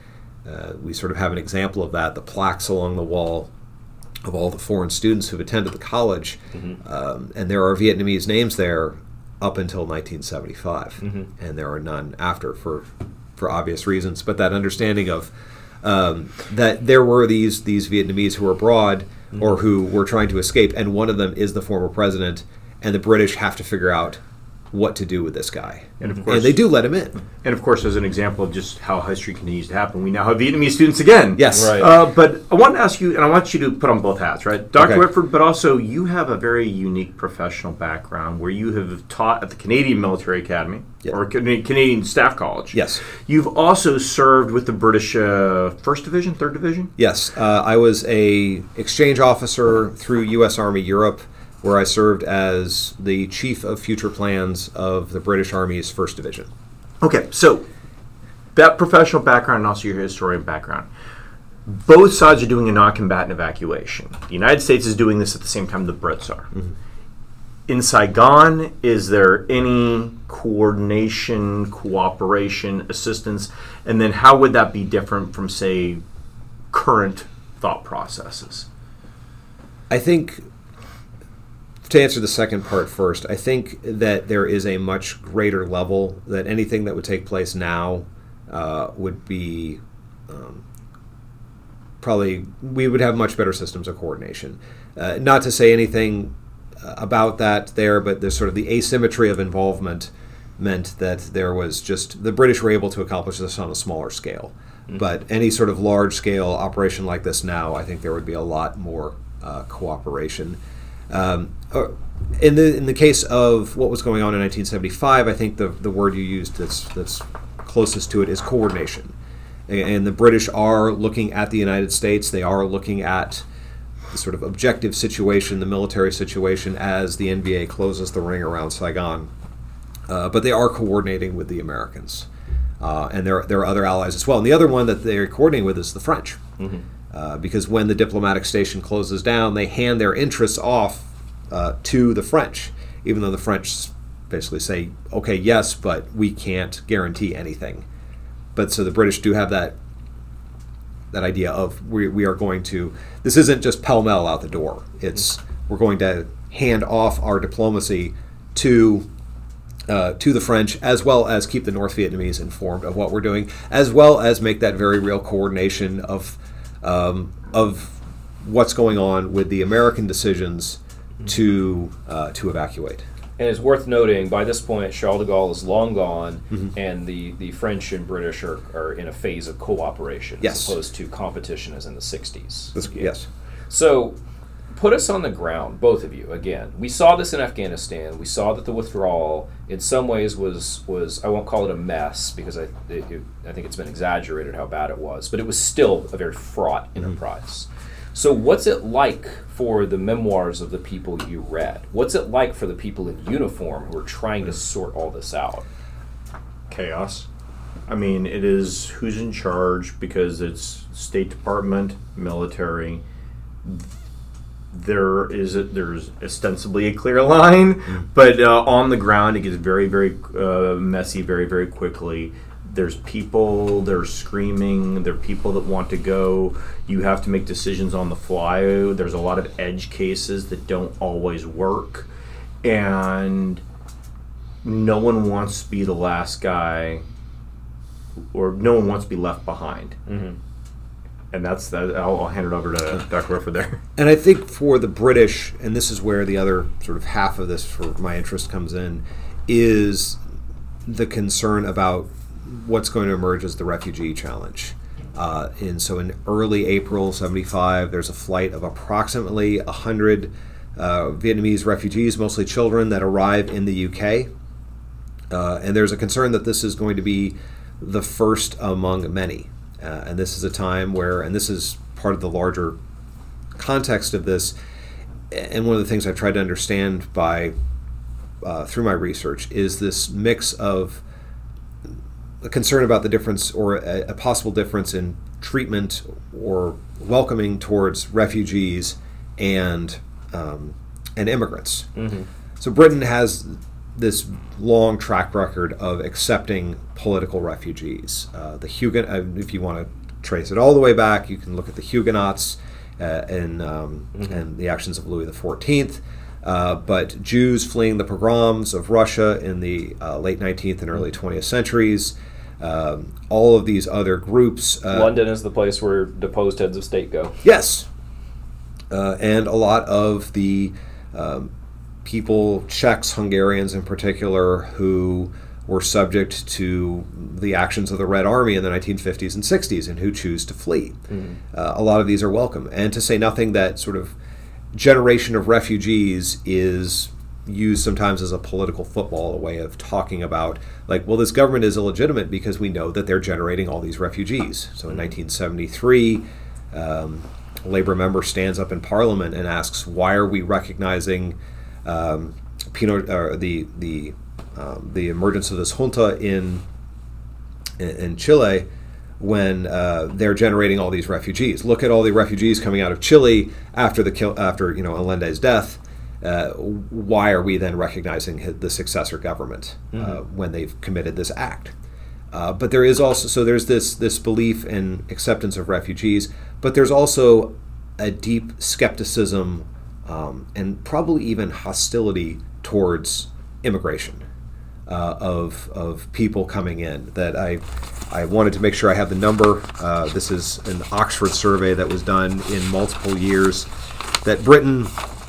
We sort of have an example of that, the plaques along the wall of all the foreign students who've attended the college, and there are Vietnamese names there up until 1975, and there are none after for obvious reasons. But that understanding of that there were these Vietnamese who were abroad or who were trying to escape, and one of them is the former president, and the British have to figure out what to do with this guy. And of course, and they do let him in. And of course, as an example of just how history continues to happen, we now have Vietnamese students again. Yes. Right. But I want to ask you, and I want you to put on both hats, right? Dr. Okay. Whitford, but also you have a very unique professional background where you have taught at the Canadian Military Academy, Yeah. or Canadian Staff College. Yes. You've also served with the British 1st Division, 3rd Division? Yes. I was a exchange officer through U.S. Army Europe, where I served as the Chief of Future Plans of the British Army's 1st Division. Okay, so that professional background and also your historian background. Both sides are doing a non-combatant evacuation. The United States is doing this at the same time the Brits are. In Saigon, is there any coordination, cooperation, assistance? And then how would that be different from, say, current thought processes? I think, to answer the second part first, I think that there is a much greater level that anything that would take place now would be probably, we would have much better systems of coordination. Not to say anything about that there, but there's sort of the asymmetry of involvement meant that there was just, the British were able to accomplish this on a smaller scale. But any sort of large-scale operation like this now, I think there would be a lot more cooperation. In the case of what was going on in 1975, I think the word you used that's closest to it is coordination. And the British are looking at the United States. They are looking at the sort of objective situation, the military situation, as the NBA closes the ring around Saigon. But they are coordinating with the Americans. And there are other allies as well. And the other one that they're coordinating with is the French. Because when the diplomatic station closes down, they hand their interests off to the French, even though the French basically say, okay, yes, but we can't guarantee anything. But so the British do have that idea of we are going to, this isn't just pell-mell out the door. It's we're going to hand off our diplomacy to the French, as well as keep the North Vietnamese informed of what we're doing, as well as make that very real coordination of what's going on with the American decisions to evacuate. And it's worth noting, by this point, Charles de Gaulle is long gone, and the French and British are in a phase of cooperation, Yes. as opposed to competition as in the 60s. Yes. So, put us on the ground, both of you, again. We saw this in Afghanistan. We saw that the withdrawal, in some ways, was I won't call it a mess, because I think it's been exaggerated how bad it was, but it was still a very fraught enterprise. So what's it like for the memoirs of the people you read? What's it like for the people in uniform who are trying to sort all this out? Chaos. I mean, it is who's in charge, because it's State Department, military. There's ostensibly a clear line, but on the ground it gets very, very messy very, very quickly. There's people, they're screaming, there are people that want to go. You have to make decisions on the fly. There's a lot of edge cases that don't always work. And no one wants to be the last guy, or no one wants to be left behind. And that's that. I'll hand it over to Dr. Whitford there. And I think for the British, and this is where the other sort of half of this for my interest comes in, is the concern about what's going to emerge as the refugee challenge. So in early April 75, there's a flight of approximately 100 Vietnamese refugees, mostly children, that arrive in the UK. And there's a concern that this is going to be the first among many. And this is a time where, and this is part of the larger context of this, and one of the things I've tried to understand through my research, is this mix of a concern about the difference, or a possible difference in treatment or welcoming towards refugees and immigrants. So Britain has this long track record of accepting political refugees. The Huguenot, if you want to trace it all the way back. You can look at the Huguenots and the actions of Louis XIV. But Jews fleeing the pogroms of Russia in the late 19th and early 20th centuries, all of these other groups. London is the place where deposed heads of state go. Yes. And a lot of the people, Czechs, Hungarians in particular, who were subject to the actions of the Red Army in the 1950s and 60s and who choose to flee. A lot of these are welcome. And to say nothing that sort of generation of refugees is used sometimes as a political football, a way of talking about, like, well, this government is illegitimate because we know that they're generating all these refugees. So in 1973, a Labour member stands up in Parliament and asks, why are we recognizing the emergence of this junta in Chile when they're generating all these refugees? Look at all the refugees coming out of Chile after Allende's death. Why are we then recognizing the successor government when they've committed this act? But there is also there's this belief and acceptance of refugees, but there's also a deep skepticism and probably even hostility towards immigration of people coming in. That I wanted to make sure I have the number. This is an Oxford survey that was done in multiple years. That Britain,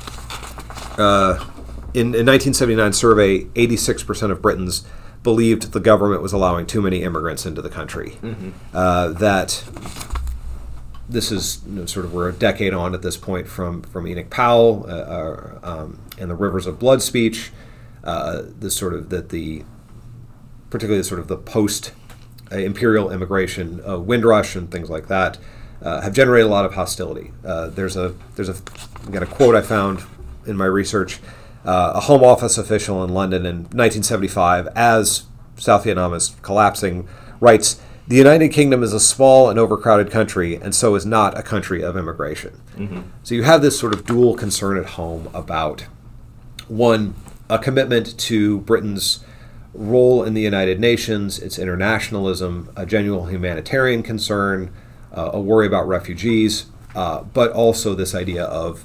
in 1979 survey, 86% of Britons believed the government was allowing too many immigrants into the country. That this is sort of, we're a decade on at this point from Enoch Powell and the Rivers of Blood speech. Particularly the post imperial immigration, Windrush and things like that, have generated a lot of hostility. I got a quote I found in my research. A Home Office official in London in 1975, as South Vietnam is collapsing, writes, "The United Kingdom is a small and overcrowded country, and so is not a country of immigration." So you have this sort of dual concern at home about, one, a commitment to Britain's role in the United Nations, its internationalism, a genuine humanitarian concern, a worry about refugees, but also this idea of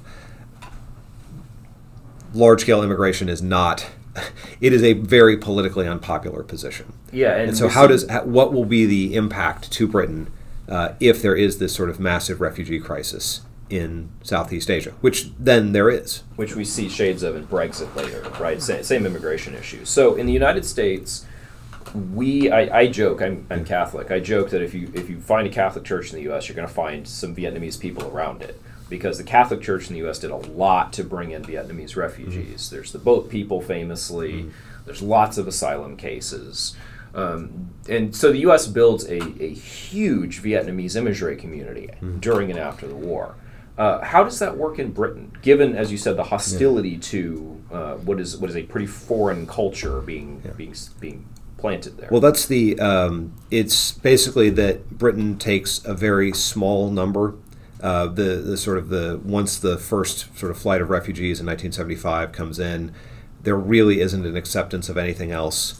large-scale immigration is not, it is a very politically unpopular position. Yeah, and so what will be the impact to Britain if there is this sort of massive refugee crisis in Southeast Asia, which then there is. Which we see shades of in Brexit later, right? Same immigration issues. So in the United States, I joke, I'm Catholic, I joke that if you find a Catholic church in the U.S., you're going to find some Vietnamese people around it. Because the Catholic Church in the U.S. did a lot to bring in Vietnamese refugees. There's the boat people, famously. There's lots of asylum cases. And so the U.S. builds a huge Vietnamese immigration community during and after the war. How does that work in Britain, given, as you said, the hostility to what is a pretty foreign culture being planted there? Well, that's it's basically that Britain takes a very small number. Once the first sort of flight of refugees in 1975 comes in, there really isn't an acceptance of anything else.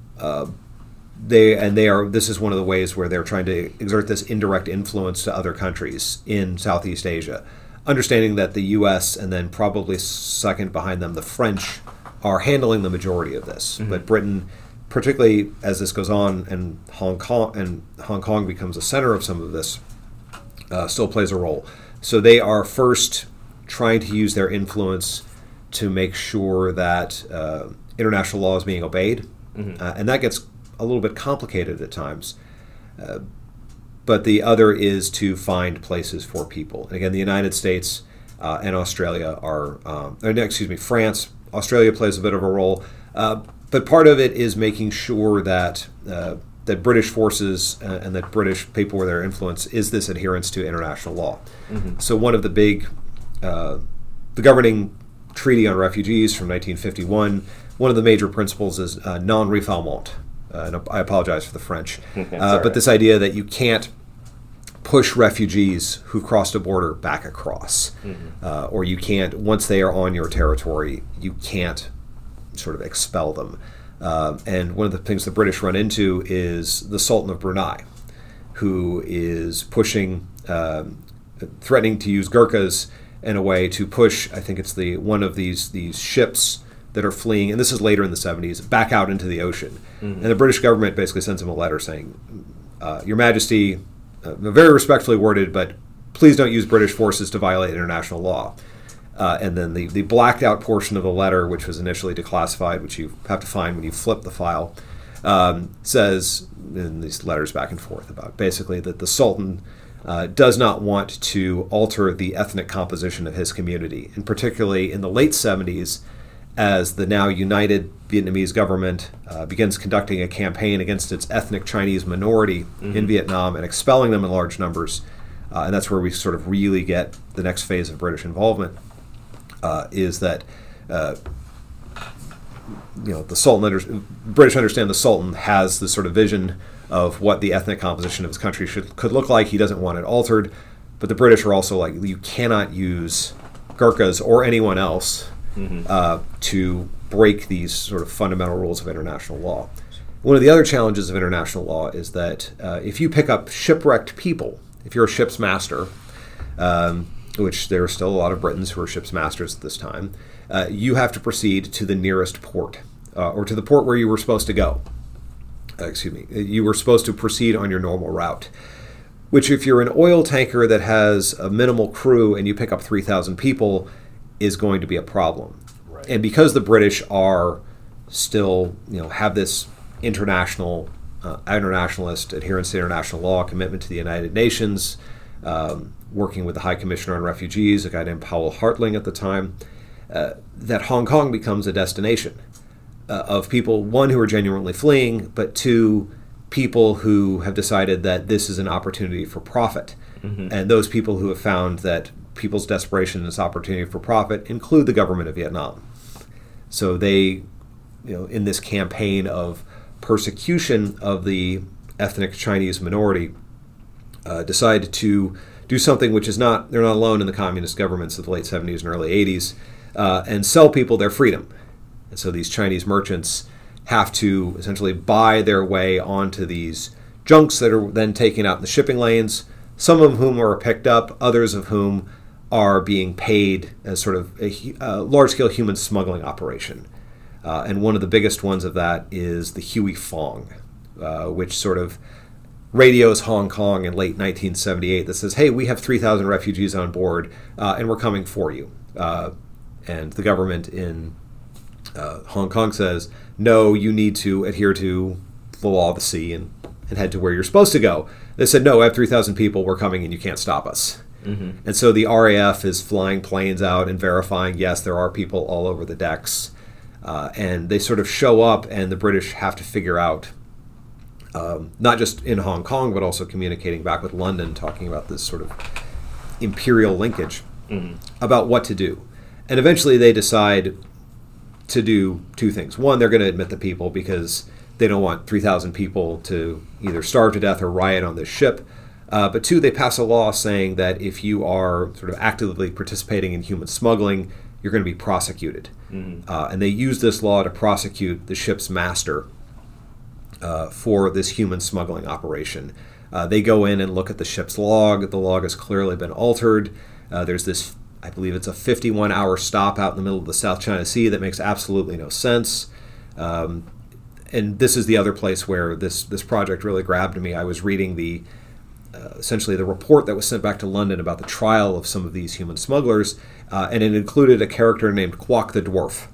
This is one of the ways where they're trying to exert this indirect influence to other countries in Southeast Asia, understanding that the U.S. and then probably second behind them the French are handling the majority of this, but Britain, particularly as this goes on, and Hong Kong becomes a center of some of this. Still plays a role. So they are first trying to use their influence to make sure that international law is being obeyed. And that gets a little bit complicated at times. But the other is to find places for people. And again, the United States and Australia France, Australia plays a bit of a role. But part of it is making sure that British forces and that British people with their influence is this adherence to international law. So one of the big, the governing treaty on refugees from 1951, one of the major principles is non-refoulement. And I apologize for the French. But this idea that you can't push refugees who've crossed a border back across. Or you can't, once they are on your territory, you can't sort of expel them. And one of the things the British run into is the Sultan of Brunei. who is pushing, threatening to use Gurkhas in a way to push, I think it's one of these ships that are fleeing, and this is later in the 70s, back out into the ocean. And the British government basically sends him a letter saying, Your Majesty, very respectfully worded, but please don't use British forces to violate international law. And then the blacked out portion of the letter, which was initially declassified, which you have to find when you flip the file, says in these letters back and forth about basically that the Sultan does not want to alter the ethnic composition of his community, and particularly in the late 70s, as the now united Vietnamese government begins conducting a campaign against its ethnic Chinese minority in Vietnam and expelling them in large numbers. And that's where we sort of really get the next phase of British involvement, is that the Sultan, British understand the Sultan has this sort of vision of what the ethnic composition of his country could look like. He doesn't want it altered. But the British are also like, you cannot use Gurkhas or anyone else to break these sort of fundamental rules of international law. One of the other challenges of international law is that if you pick up shipwrecked people, if you're a ship's master, which there are still a lot of Britons who are ship's masters at this time, you have to proceed to the nearest port, or to the port where you were supposed to go. You were supposed to proceed on your normal route, which if you're an oil tanker that has a minimal crew and you pick up 3,000 people, is going to be a problem. Right. And because the British are still, have this internationalist adherence to international law, commitment to the United Nations, working with the High Commissioner on Refugees, a guy named Powell Hartling at the time, that Hong Kong becomes a destination of people, one, who are genuinely fleeing, but two, people who have decided that this is an opportunity for profit. And those people who have found that people's desperation in this opportunity for profit include the government of Vietnam. So they, in this campaign of persecution of the ethnic Chinese minority, decide to do something which is they're not alone in the communist governments of the late 70s and early 80s, and sell people their freedom. And so these Chinese merchants have to essentially buy their way onto these junks that are then taken out in the shipping lanes, some of whom are picked up, others of whom are being paid as sort of a large-scale human smuggling operation. And one of the biggest ones of that is the Huey Fong, which sort of radios Hong Kong in late 1978 that says, hey, we have 3,000 refugees on board, and we're coming for you. And the government in Hong Kong says, no, you need to adhere to the law of the sea and head to where you're supposed to go. They said, no, I have 3,000 people, we're coming and you can't stop us. And so the RAF is flying planes out and verifying, yes, there are people all over the decks. And they sort of show up, and the British have to figure out, not just in Hong Kong, but also communicating back with London, talking about this sort of imperial linkage, about what to do. And eventually they decide to do two things. One, they're going to admit the people because they don't want 3,000 people to either starve to death or riot on this ship. But two, they pass a law saying that if you are sort of actively participating in human smuggling, you're going to be prosecuted. And they use this law to prosecute the ship's master for this human smuggling operation. They go in and look at the ship's log. The log has clearly been altered. There's this, I believe it's a 51-hour stop out in the middle of the South China Sea that makes absolutely no sense. And this is the other place where this project really grabbed me. I was reading essentially the report that was sent back to London about the trial of some of these human smugglers, and it included a character named Kwok the Dwarf,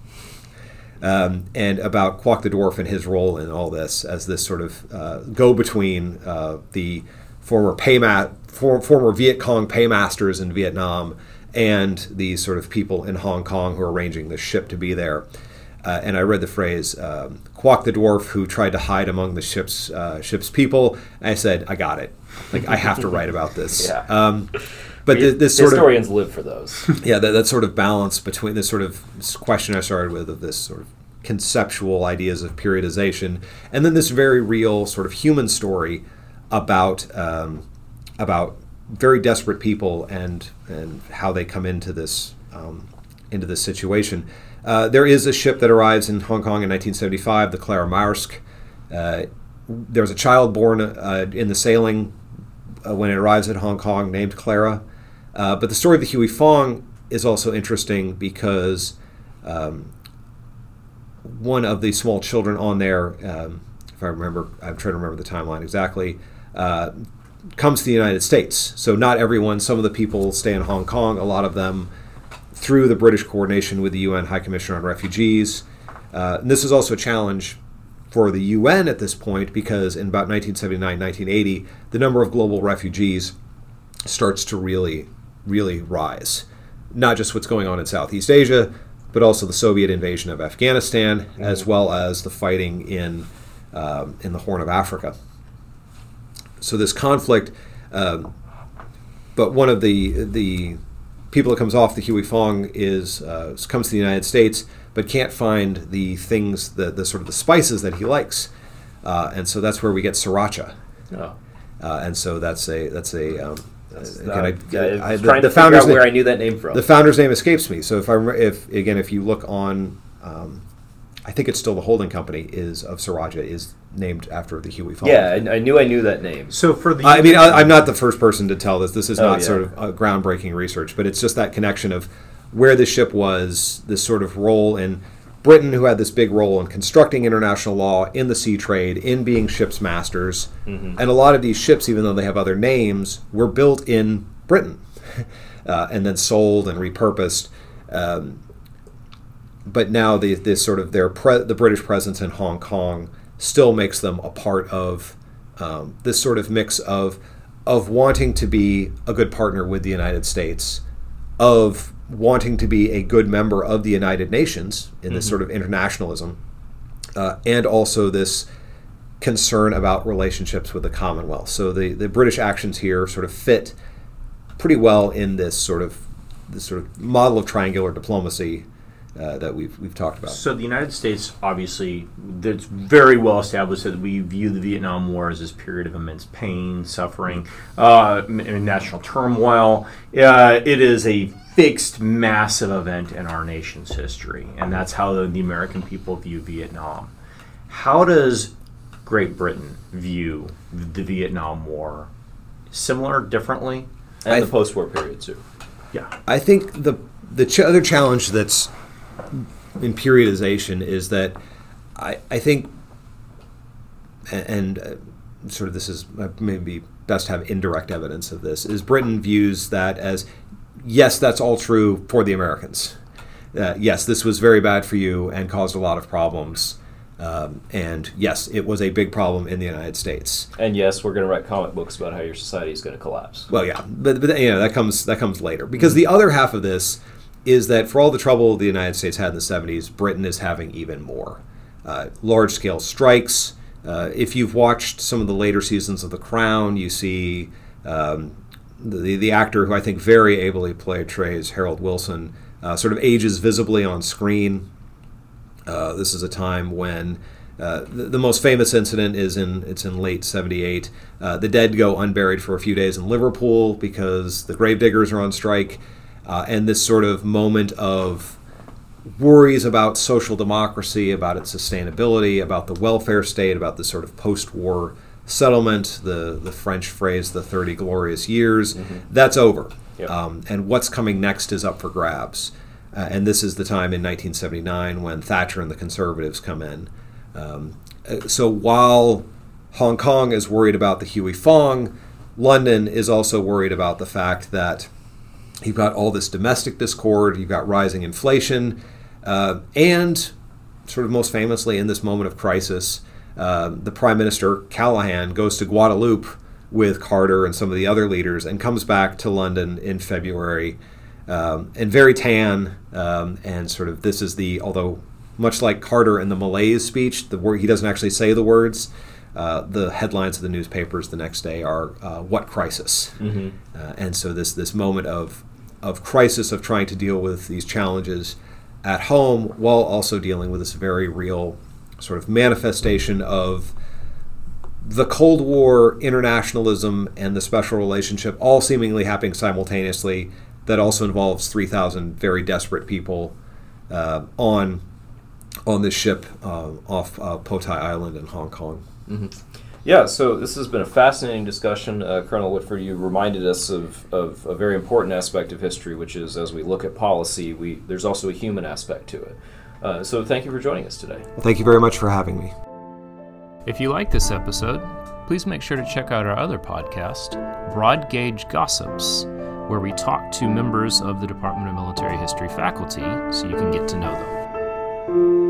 and about Kwok the Dwarf and his role in all this as this sort of go-between the former Viet Cong paymasters in Vietnam and these sort of people in Hong Kong who are arranging this ship to be there. And I read the phrase, Kwok the Dwarf who tried to hide among the ship's people. And I said, I got it. Like, I have to write about this. Yeah. But this sort historians live for those. Yeah, that sort of balance between this sort of question I started with of this sort of conceptual ideas of periodization, and then this very real sort of human story about very desperate people and how they come into this situation. There is a ship that arrives in Hong Kong in 1975, the Clara Maersk. There was a child born in the sailing when it arrives at Hong Kong, named Clara. But the story of the Huey Fong is also interesting because one of the small children on there, if I remember, I'm trying to remember the timeline exactly, comes to the United States. So not everyone, some of the people stay in Hong Kong, a lot of them through the British coordination with the UN High Commissioner on Refugees. And this is also a challenge for the UN at this point because in about 1979, 1980, the number of global refugees starts to really, really rise. Not just what's going on in Southeast Asia, but also the Soviet invasion of Afghanistan, as well as the fighting in the Horn of Africa. So this conflict, but one of the people that comes off the Huey Fong comes to the United States, but can't find the things, the sort of the spices that he likes, and so that's where we get siracha. Oh. And so that's a I was the trying to figure founder's out where I knew that name from. The founder's name escapes me. So if you look on, I think it's still the holding company of Sriracha is named after the Huey Fong. Yeah, I knew that name. So for the I'm not the first person to tell this. This is not yeah. sort of groundbreaking research, but it's just that connection of where the ship was, this sort of role in Britain, who had this big role in constructing international law, in the sea trade, in being ships' masters. Mm-hmm. And a lot of these ships, even though they have other names, were built in Britain and then sold and repurposed. But now this sort of the British presence in Hong Kong still makes them a part of this sort of mix of wanting to be a good partner with the United States, of wanting to be a good member of the United Nations in this sort of internationalism, and also this concern about relationships with the Commonwealth. So the British actions here sort of fit pretty well in this sort of model of triangular diplomacy that we've talked about. So the United States, obviously, it's very well established that we view the Vietnam War as this period of immense pain, suffering, national turmoil. It is a fixed, massive event in our nation's history, and that's how the American people view Vietnam. How does Great Britain view the Vietnam War? Similar, differently? And the post-war period, too. Yeah. I think the other challenge that's in periodization is that I think, and sort of this is maybe best to have indirect evidence of this, is Britain views that as, yes, that's all true for the Americans. Yes, this was very bad for you and caused a lot of problems. And yes, it was a big problem in the United States. And yes, we're going to write comic books about how your society is going to collapse. Well, yeah, but that comes later, because the other half of this is that for all the trouble the United States had in the 70s, Britain is having even more. Large-scale strikes. If you've watched some of the later seasons of The Crown, you see the actor who I think very ably portrays Harold Wilson sort of ages visibly on screen. This is a time when the most famous incident is in late 78. The dead go unburied for a few days in Liverpool because the gravediggers are on strike. And this sort of moment of worries about social democracy, about its sustainability, about the welfare state, about the sort of post-war settlement, the French phrase, the 30 glorious years, that's over. Yep. And what's coming next is up for grabs. And this is the time in 1979 when Thatcher and the Conservatives come in. So while Hong Kong is worried about the Huey Fong, London is also worried about the fact that you've got all this domestic discord, you've got rising inflation, and sort of most famously in this moment of crisis, the Prime Minister, Callaghan, goes to Guadeloupe with Carter and some of the other leaders and comes back to London in February, and very tan, and sort of this is although much like Carter in the Malaise speech, he doesn't actually say the words, the headlines of the newspapers the next day are, what crisis? Mm-hmm. And so this moment of crisis, of trying to deal with these challenges at home while also dealing with this very real sort of manifestation of the Cold War, internationalism, and the special relationship all seemingly happening simultaneously, that also involves 3,000 very desperate people on this ship off Po Tai Island in Hong Kong. Mm-hmm. Yeah, so this has been a fascinating discussion. Colonel Whitford, you reminded us of a very important aspect of history, which is as we look at policy, there's also a human aspect to it. So thank you for joining us today. Well, thank you very much for having me. If you like this episode, please make sure to check out our other podcast, Broad Gauge Gossips, where we talk to members of the Department of Military History faculty so you can get to know them.